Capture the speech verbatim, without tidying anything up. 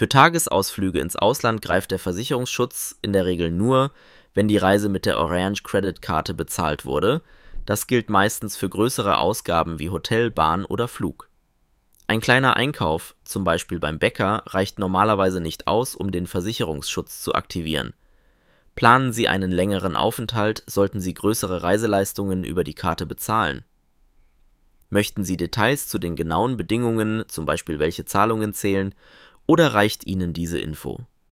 Für Tagesausflüge ins Ausland greift der Versicherungsschutz in der Regel nur, wenn die Reise mit der Orange Credit Karte bezahlt wurde. Das gilt meistens für größere Ausgaben wie Hotel, Bahn oder Flug. Ein kleiner Einkauf, zum Beispiel beim Bäcker, reicht normalerweise nicht aus, um den Versicherungsschutz zu aktivieren. Planen Sie einen längeren Aufenthalt, sollten Sie größere Reiseleistungen über die Karte bezahlen. Möchten Sie Details zu den genauen Bedingungen, zum Beispiel welche Zahlungen zählen, oder reicht Ihnen diese Info?